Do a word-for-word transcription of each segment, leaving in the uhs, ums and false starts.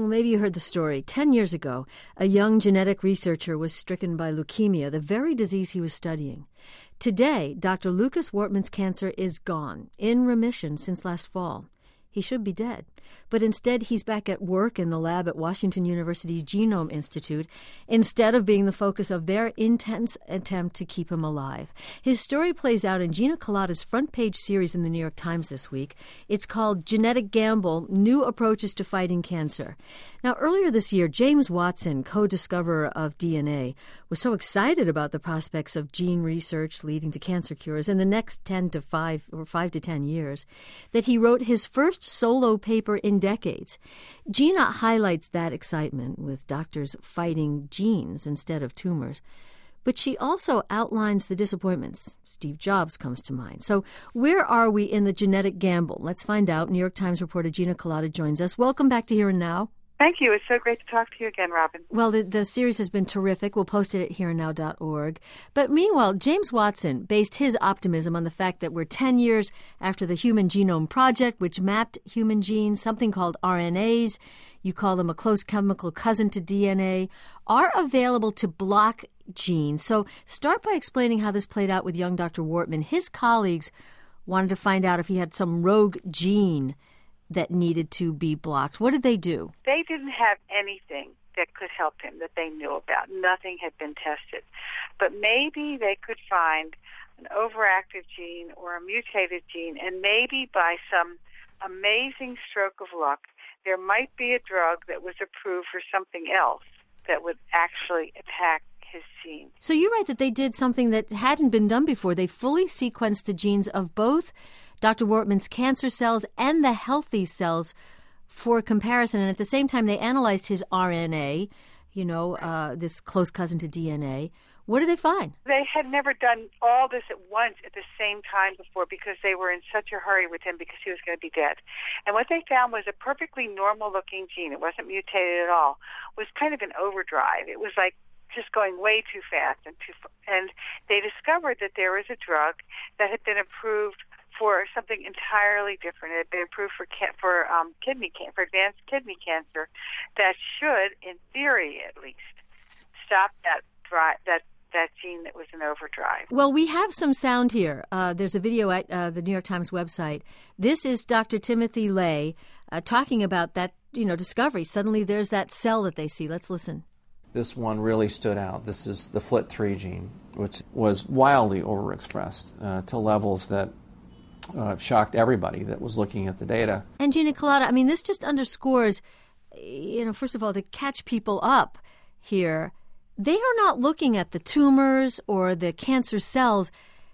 maybe you heard the story. Ten years ago, a young genetic researcher was stricken by leukemia, the very disease he was studying. Today, Doctor Lucas Wortman's cancer is gone, in remission since last fall. He should be dead. But instead, he's back at work in the lab at Washington University's Genome Institute, instead of being the focus of their intense attempt to keep him alive. His story plays out in Gina Kolata's front-page series in the New York Times this week. It's called Genetic Gamble, New Approaches to Fighting Cancer. Now, earlier this year, James Watson, co-discoverer of D N A, was so excited about the prospects of gene research leading to cancer cures in the next ten to five or five to ten years that he wrote his first solo paper in decades. Gina highlights that excitement with doctors fighting genes instead of tumors. But she also outlines the disappointments. Steve Jobs comes to mind. So where are we in the genetic gamble? Let's find out. New York Times reporter Gina Kolata joins us. Welcome back to Here and Now. Thank you. It's so great to talk to you again, Robin. Well, the, the series has been terrific. We'll post it at here and now dot org. But meanwhile, James Watson based his optimism on the fact that we're ten years after the Human Genome Project, which mapped human genes, something called R N As. You call them a close chemical cousin to D N A, are available to block genes. So start by explaining how this played out with young Doctor Wortman. His colleagues wanted to find out if he had some rogue gene that needed to be blocked. What did they do? They didn't have anything that could help him that they knew about. Nothing had been tested. But maybe they could find an overactive gene or a mutated gene, and maybe by some amazing stroke of luck, there might be a drug that was approved for something else that would actually attack his gene. So you write that they did something that hadn't been done before. They fully sequenced the genes of both Doctor Wortman's cancer cells and the healthy cells for comparison. And at the same time, they analyzed his R N A, you know, uh, this close cousin to D N A. What did they find? They had never done all this at once at the same time before because they were in such a hurry with him because he was going to be dead. And what they found was a perfectly normal-looking gene. It wasn't mutated at all. It was kind of an overdrive. It was like just going way too fast. And, too, and they discovered that there was a drug that had been approved for something entirely different. It had been approved for ca- for um, kidney can- for advanced kidney cancer that should, in theory at least, stop that dri- that that gene that was in overdrive. Well, we have some sound here. Uh, there's a video at uh, the New York Times website. This is Doctor Timothy Lay uh, talking about that, you know, discovery. Suddenly there's that cell that they see. Let's listen. This one really stood out. This is the F L T three gene, which was wildly overexpressed uh, to levels that Uh, shocked everybody that was looking at the data. And Gina Kolata, I mean, this just underscores, you know, first of all, to catch people up here, they are not looking at the tumors or the cancer cells.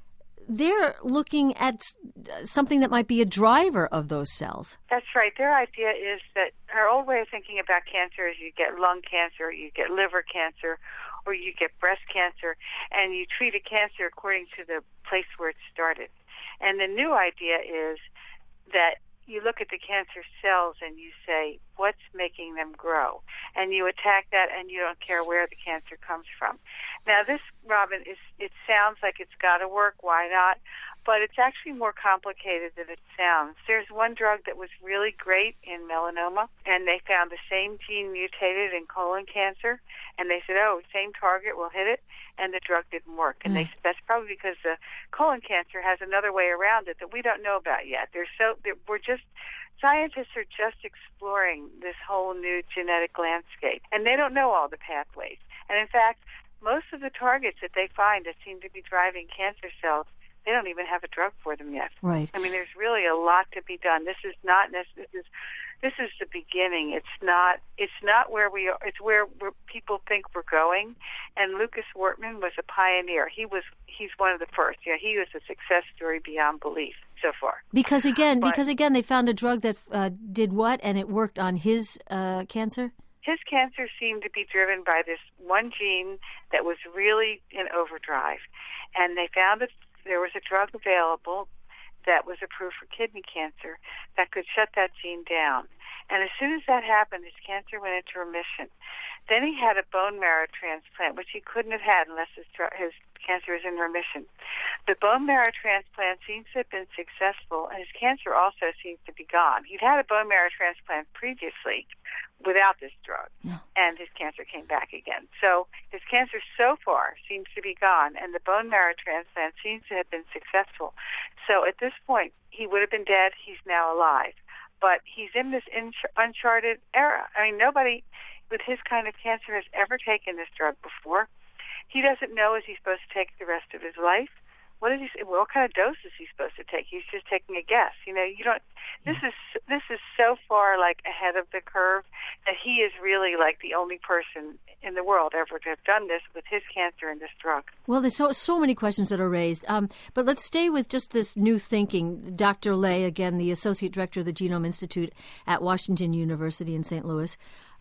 They're looking at something that might be a driver of those cells. That's right. Their idea is that our old way of thinking about cancer is you get lung cancer, you get liver cancer, or you get breast cancer, and you treat a cancer according to the place where it started. And the new idea is that you look at the cancer cells and you say, what's making them grow? And you attack that and you don't care where the cancer comes from. Now this, Robin, is it sounds like it's got to work. Why not? But it's actually more complicated than it sounds. There's one drug that was really great in melanoma, and they found the same gene mutated in colon cancer, and they said, oh, same target, we'll hit it, and the drug didn't work. And mm. they that's probably because the colon cancer has another way around it that we don't know about yet. There's so we're just scientists are just exploring this whole new genetic landscape, and they don't know all the pathways. And in fact, most of the targets that they find that seem to be driving cancer cells, they don't even have a drug for them yet. Right. I mean, there's really a lot to be done. This is not this is this is the beginning. It's not it's not where we are. It's where where people think we're going. And Lucas Wortman was a pioneer. He was he's one of the first. Yeah, he was a success story beyond belief so far. Because again, but, because again, they found a drug that uh, did what, and it worked on his uh, cancer. His cancer seemed to be driven by this one gene that was really in overdrive, and they found that there was a drug available that was approved for kidney cancer that could shut that gene down. And as soon as that happened, his cancer went into remission. Then he had a bone marrow transplant, which he couldn't have had unless his, his cancer was in remission. The bone marrow transplant seems to have been successful, and his cancer also seems to be gone. He'd had a bone marrow transplant previously, without this drug, yeah. and his cancer came back again. So his cancer so far seems to be gone, and the bone marrow transplant seems to have been successful. So at this point, he would have been dead. He's now alive. But he's in this uncharted era. I mean, nobody with his kind of cancer has ever taken this drug before. He doesn't know, is he supposed to take it the rest of his life? What is he? What kind of dose is he supposed to take? He's just taking a guess. You know, you don't. This is this is so far like ahead of the curve that he is really like the only person in the world ever to have done this with his cancer and this drug. Well, there's so so many questions that are raised. Um, but let's stay with just this new thinking. Doctor Ley, again, the associate director of the Genome Institute at Washington University in Saint Louis.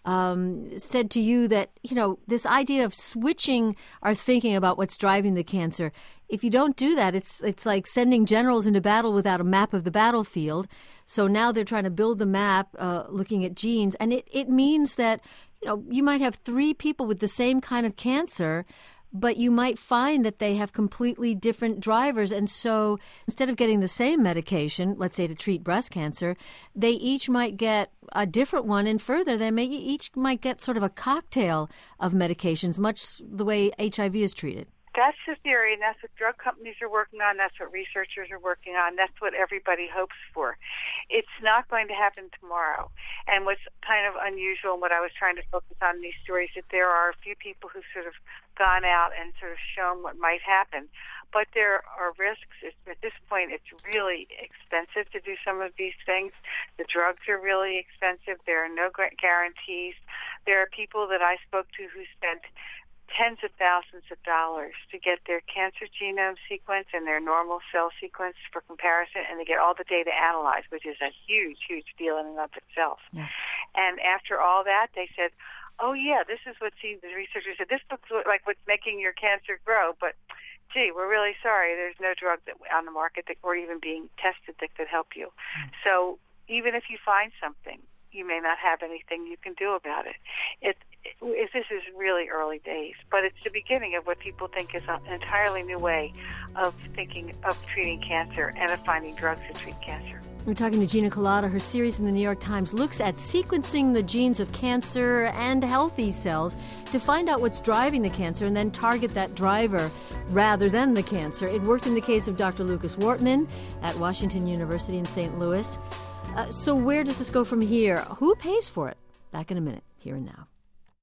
Um, said to you that, you know, this idea of switching our thinking about what's driving the cancer, if you don't do that, it's it's like sending generals into battle without a map of the battlefield. So now they're trying to build the map, uh, looking at genes. And it, it means that, you know, you might have three people with the same kind of cancer, but you might find that they have completely different drivers. And so instead of getting the same medication, let's say to treat breast cancer, they each might get a different one. And further, they may each might get sort of a cocktail of medications, much the way H I V is treated. That's the theory, and that's what drug companies are working on. That's what researchers are working on. That's what everybody hopes for. It's not going to happen tomorrow. And what's kind of unusual, and what I was trying to focus on in these stories, that there are a few people who've sort of gone out and sort of shown what might happen. But there are risks. It's, at this point, it's really expensive to do some of these things. The drugs are really expensive. There are no guarantees. There are people that I spoke to who spent tens of thousands of dollars to get their cancer genome sequence and their normal cell sequence for comparison, and they get all the data analyzed, which is a huge, huge deal in and of itself. Yeah. And after all that, they said, oh, yeah, this is what, see, the researchers said, this looks like what's making your cancer grow, but, gee, we're really sorry, there's no drug that, on the market that, or even being tested that could help you. Mm. So even if you find something, you may not have anything you can do about it. It, it. This is really early days, but it's the beginning of what people think is an entirely new way of thinking of treating cancer and of finding drugs to treat cancer. We're talking to Gina Kolata. Her series in the New York Times looks at sequencing the genes of cancer and healthy cells to find out what's driving the cancer and then target that driver rather than the cancer. It worked in the case of Doctor Lucas Wortman at Washington University in Saint Louis. Uh, so where does this go from here? Who pays for it? Back in a minute, here and now.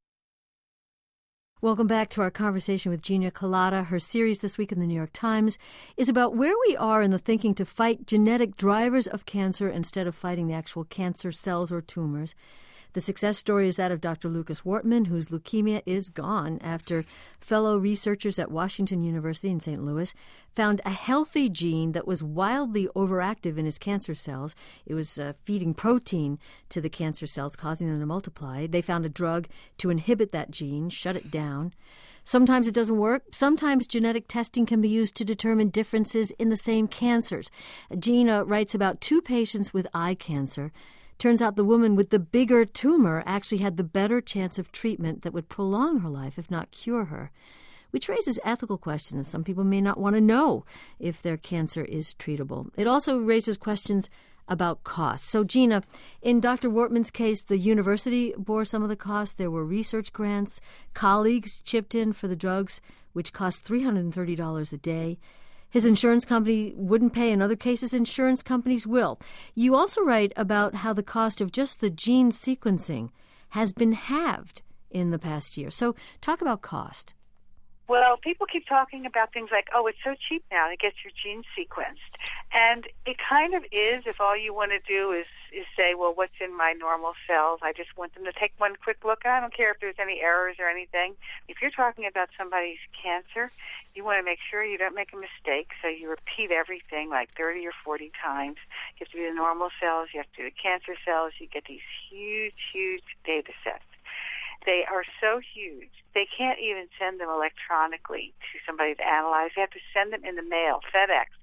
Welcome back to our conversation with Gina Kolata. Her series this week in the New York Times is about where we are in the thinking to fight genetic drivers of cancer instead of fighting the actual cancer cells or tumors. The success story is that of Doctor Lucas Wortman, whose leukemia is gone after fellow researchers at Washington University in Saint Louis found a healthy gene that was wildly overactive in his cancer cells. It was uh, feeding protein to the cancer cells, causing them to multiply. They found a drug to inhibit that gene, shut it down. Sometimes it doesn't work. Sometimes genetic testing can be used to determine differences in the same cancers. Gina writes about two patients with eye cancer. Turns out the woman with the bigger tumor actually had the better chance of treatment that would prolong her life, if not cure her, which raises ethical questions. Some people may not want to know if their cancer is treatable. It also raises questions about costs. So, Gina, in Doctor Wortman's case, the university bore some of the costs. There were research grants. Colleagues chipped in for the drugs, which cost three hundred thirty dollars a day. His insurance company wouldn't pay. In other cases, insurance companies will. You also write about how the cost of just the gene sequencing has been halved in the past year. So talk about cost. Well, people keep talking about things like, oh, it's so cheap now to get your genes sequenced. And it kind of is if all you want to do is, is say, well, what's in my normal cells? I just want them to take one quick look. And I don't care if there's any errors or anything. If you're talking about somebody's cancer, you want to make sure you don't make a mistake. So you repeat everything like thirty or forty times. You have to do the normal cells. You have to do the cancer cells. You get these huge, huge data sets. They are so huge, they can't even send them electronically to somebody to analyze. They have to send them in the mail, FedEx.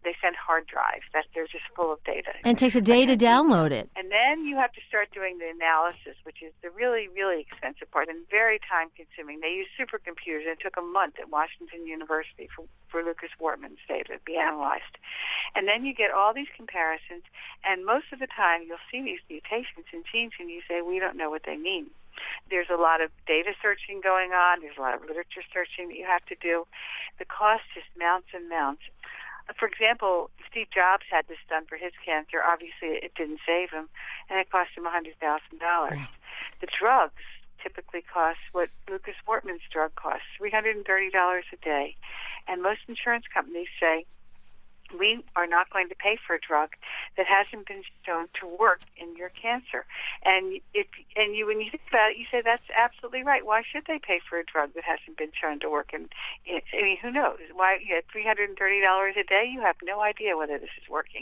they send hard drives that they're just full of data. And it takes a day to download it. And then you have to start doing the analysis, which is the really, really expensive part and very time-consuming. They use supercomputers, and it took a month at Washington University for, for Lucas Wortman's data to be analyzed. And then you get all these comparisons, and most of the time you'll see these mutations in genes, and you say, we don't know what they mean. There's a lot of data searching going on. There's a lot of literature searching that you have to do. The cost just mounts and mounts. For example, Steve Jobs had this done for his cancer. Obviously, it didn't save him, and it cost him one hundred thousand dollars. Yeah. The drugs typically cost what Lucas Wortman's drug costs, three hundred thirty dollars a day. And most insurance companies say, we are not going to pay for a drug that hasn't been shown to work in your cancer. And if and you when you think about it, you say that's absolutely right. Why should they pay for a drug that hasn't been shown to work? And I mean, who knows? Why you get three hundred thirty dollars a day? You have no idea whether this is working.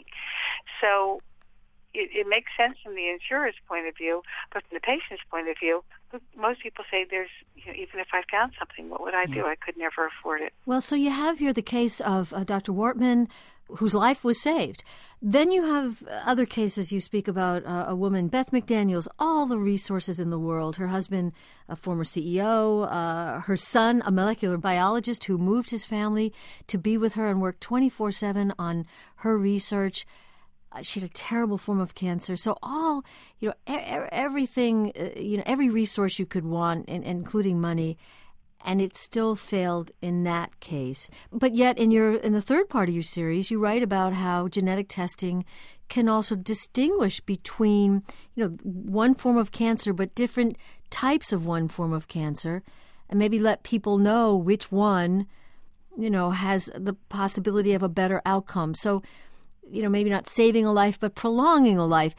So it, it makes sense from the insurer's point of view, but from the patient's point of view, most people say, "There's you know, even if I found something, what would I do? I could never afford it." Well, so you have here the case of uh, Doctor Wortman, whose life was saved. Then you have other cases. You speak about uh, a woman, Beth McDaniels, all the resources in the world. Her husband, a former C E O, uh, her son, a molecular biologist who moved his family to be with her and worked twenty-four seven on her research. Uh, she had a terrible form of cancer. So all, you know, e- everything, uh, you know, every resource you could want, in, including money, and it still failed in that case. But yet, in your in the third part of your series, you write about how genetic testing can also distinguish between, you know, one form of cancer, but different types of one form of cancer, and maybe let people know which one, you know, has the possibility of a better outcome. So, you know, maybe not saving a life, but prolonging a life.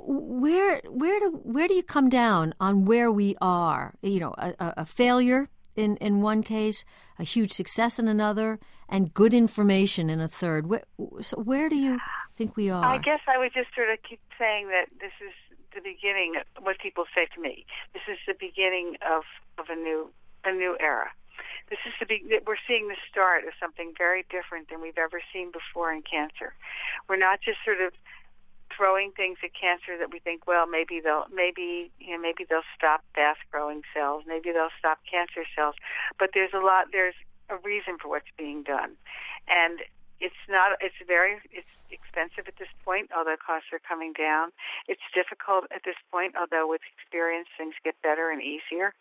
Where where do where do you come down on where we are? You know, a, a failure in, in one case, a huge success in another, and good information in a third. Where, so where do you think we are? I guess I would just sort of keep saying that this is the beginning of what people say to me. This is the beginning of, of a new a new era. This is the be- we're seeing the start of something very different than we've ever seen before in cancer. We're not just sort of throwing things at cancer that we think, well, maybe they'll maybe you know maybe they'll stop fast-growing cells, maybe they'll stop cancer cells. But there's a lot. There's a reason for what's being done, and it's not. It's very. It's expensive at this point, although costs are coming down. It's difficult at this point, although with experience things get better and easier,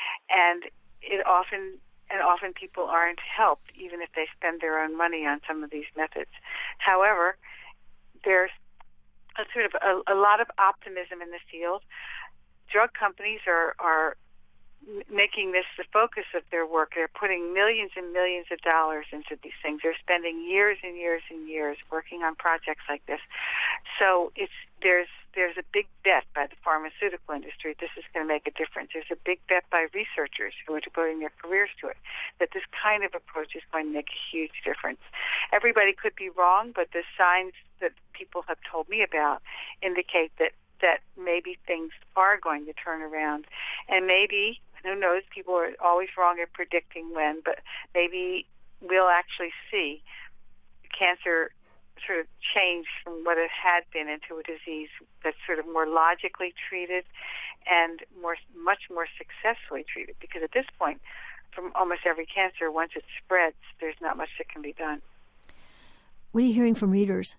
and it often. And often people aren't helped, even if they spend their own money on some of these methods. However, there's a sort of a, a lot of optimism in the field. Drug companies are, are making this the focus of their work. They're putting millions and millions of dollars into these things. They're spending years and years and years working on projects like this. So it's there's there's a big bet by the pharmaceutical industry this is going to make a difference. There's a big bet by researchers who are devoting their careers to it that this kind of approach is going to make a huge difference. Everybody could be wrong, but the signs that people have told me about indicate that that maybe things are going to turn around. And maybe, who knows, people are always wrong at predicting when, but maybe we'll actually see cancer sort of change from what it had been into a disease that's sort of more logically treated and more, much more successfully treated. Because at this point, from almost every cancer, once it spreads, there's not much that can be done. What are you hearing from readers?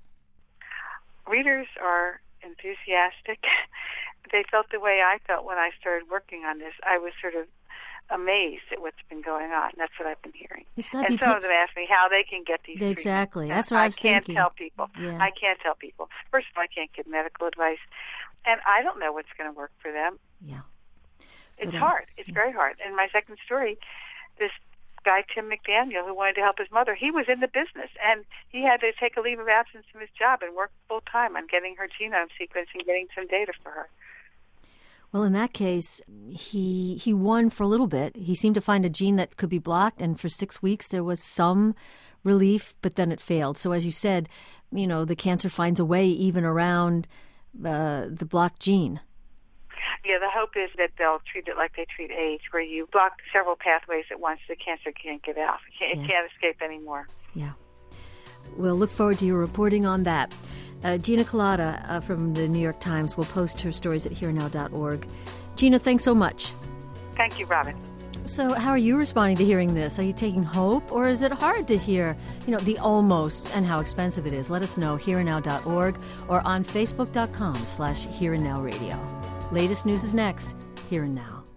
Readers are enthusiastic. They felt the way I felt when I started working on this. I was sort of amazed at what's been going on. That's what I've been hearing. It's gotta and be some pa- of them ask me how they can get these Exactly. treatments. That's what I was I can't thinking. tell people. Yeah. I can't tell people. First of all, I can't give medical advice. And I don't know what's going to work for them. Yeah. It's But, uh, hard. It's yeah. very hard. In my second story, this guy, Tim McDaniel, who wanted to help his mother, he was in the business, and he had to take a leave of absence from his job and work full-time on getting her genome sequence and getting some data for her. Well, in that case, he he won for a little bit. He seemed to find a gene that could be blocked, and for six weeks there was some relief, but then it failed. So as you said, you know, the cancer finds a way even around uh, the blocked gene. Yeah, the hope is that they'll treat it like they treat AIDS, where you block several pathways at once, the cancer can't get out. It can't, Yeah. it can't escape anymore. Yeah. We'll look forward to your reporting on that. Uh, Gina Kolata uh, from the New York Times will post her stories at here and now dot org. Gina, thanks so much. Thank you, Robin. So how are you responding to hearing this? Are you taking hope, or is it hard to hear, you know, the almost and how expensive it is? Let us know, here and now dot org or on facebook dot com slash here and now radio. Latest news is next, Here and Now.